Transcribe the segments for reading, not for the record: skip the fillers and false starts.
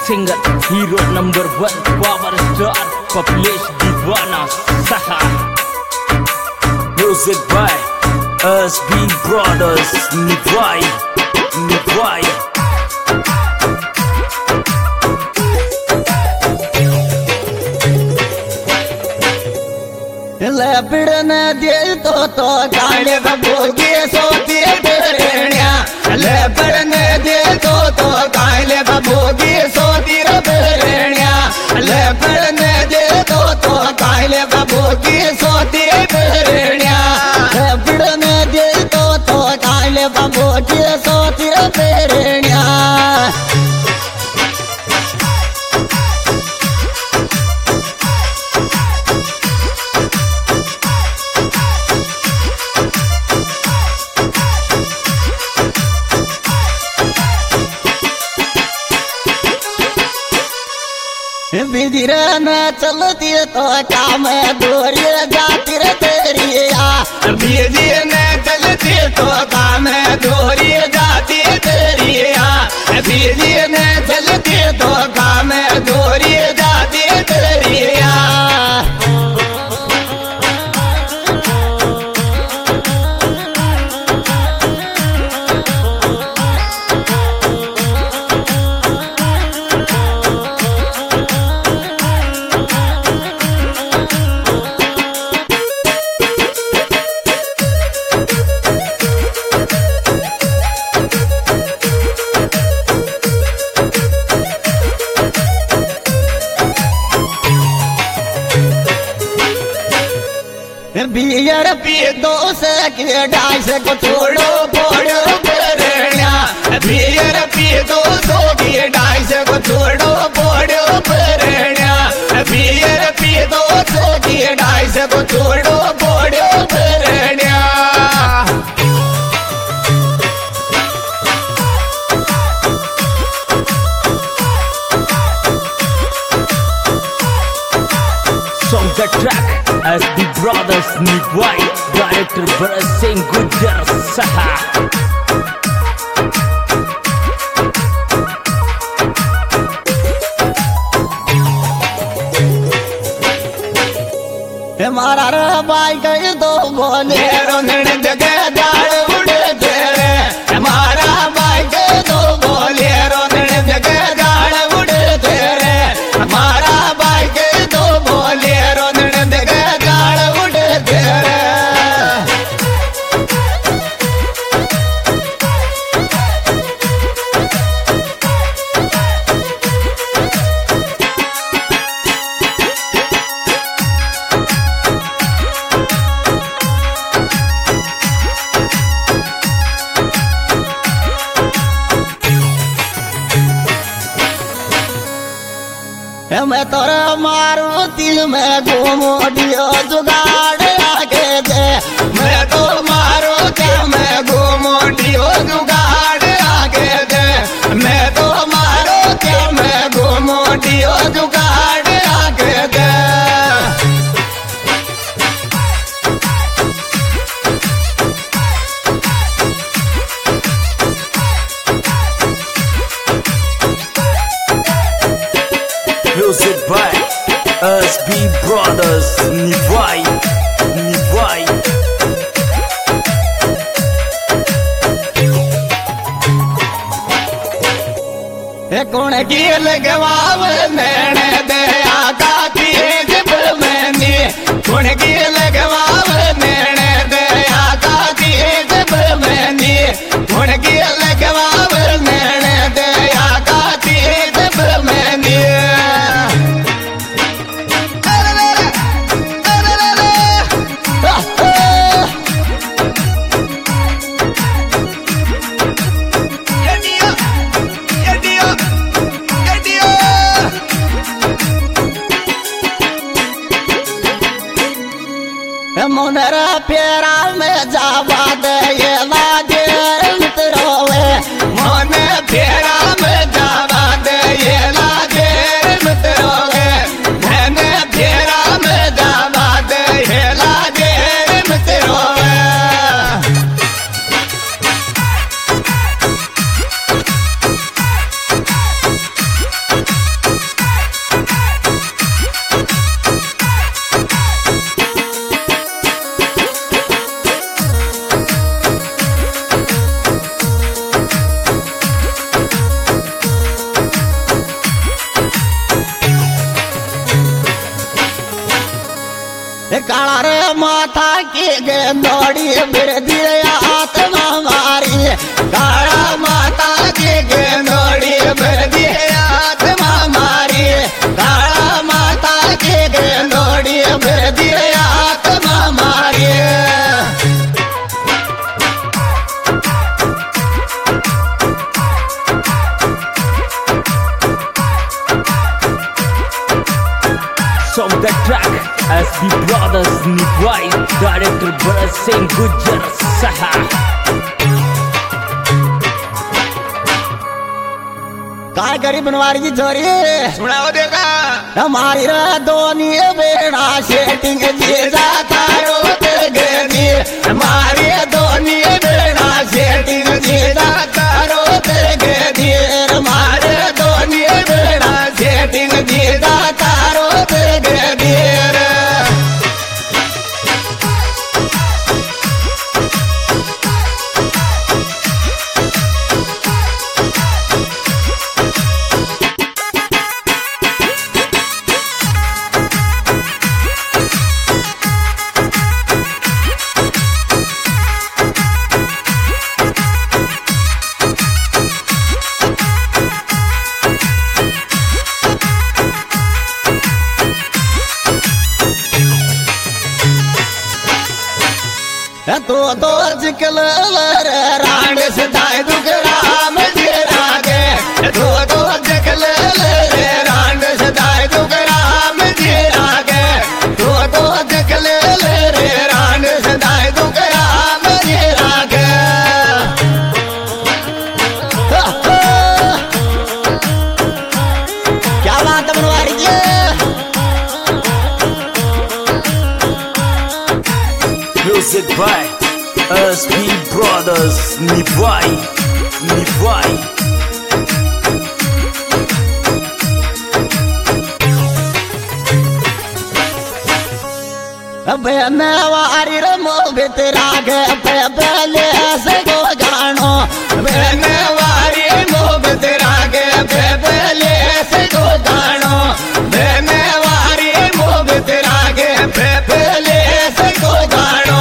Singer hero number 1 power star पॉपुलेश दीवाना सहा म्यूजिक बाय SB ब्रदर्स निभाई लपड़ने दे तो काले बबोगे सोती बेरण्या लपड़ने दे तो काले बबोगे सोती बेरण्या लपड़ने दे तो काले बबोगे सोती बेरण्या लपड़ने दे तो काले बबोगे सोती बेरण्या बिदिर न चलती तो काम दूरी जाती रे तेरिया बिदिर न चलती तो काम दूरी जाती तेरिया बिदिर न चलती तो काम दूरी जाती तेरिया बियर पी दो के डाइस को छोड़ो बोड़ो बेरण्या बियर पी दो के डाइस को छोड़ो बोड़ो बेरण्या बियर पी दो के डाइस को छोड़ो बोड़ो बेरण्या Song the track SB Brothers निभाई डायरेक्टर भरत सिंह गुज्जर सहा मारा रे बाई गई दो बोले रोनड़ जगह दाड़ उड़े तेरे मारा बाई गई दो बोले रोनड़ जगह दाड़ उड़े तेरे मारा बाई गई दो बोले रोनड़ जगह दाड़ उड़े तेरे मैं तोरा मारुति में घूमो दियो जुगाड़ आगे दे मैं तो मारुति में घूमो दियो जुगाड़ आगे दे मैं तो मारुति में घूमो दियो जुगाड़ आगे दे म्यूजिक बाय SB Brothers निभाई कौन की लगवाव नैन दया का तीज बमनी कौन की लगवाव नैन दया का तीज बमनी कौन की लगवाव नैन दया का तीज बमनी मुनरा फेरा में जावा दे ये लागे मित्रों मन फेरा में जावा दे ये लागे मित्रों मैंने फेरा में जावा दे ये लागे मित्रों काला रे माथा की गेंदोड़ी फिर दिए आत्मा मारी काला माता की गेंदोड़ी फिर दिए आत्मा मारी काला माता की गेंदोड़ी फिर दिए आत्मा मारी Song the track SB Brothers Nigwai, director Bharat Singh Gujjar Saha. काय करी बनवारी की छोरी सुनाओ देखा हमारी दोनी बेड़ा सेटिंग जीजा तारो तेगे हमारी दोनी बेड़ा सेटिंग जीजा तारो तेगे हमारे दोनी बेड़ा सेटिंग जीजा तारो तेगे तो जिकल रांड सदाए दुगराम जीरा गे तो जिकल रांड सदाए दुगराम जीरा गे तो जिकल रांड सदाए दुगराम जीरा गे क्या बात है बनवारी जी Music by SB Brothers Nigwai. अबे मैं वारी रमो बितरा गे पहले से गो गानो मैं वारी रमो बितरा गे पहले से गो गानो मैं वारी रमो बितरा गे पहले से गो गानो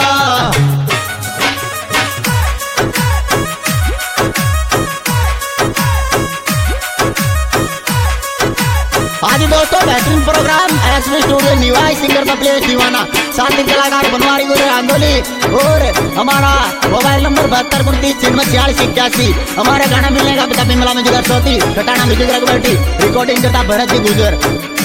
आज दोस्तों बेहतरीन प्रोग्राम एसवी स्टूडियो निवाई सिंगर का प्लेस दीवाना साथ ही कलाकार बनवारी गुरु आंदोली और हमारा मोबाइल नंबर 7229 हमारे गाना मिलने का पिता बिमला में जिगर सोती कटाना म्यूजिक रिकॉर्डिंग करता भरत जी गुजर।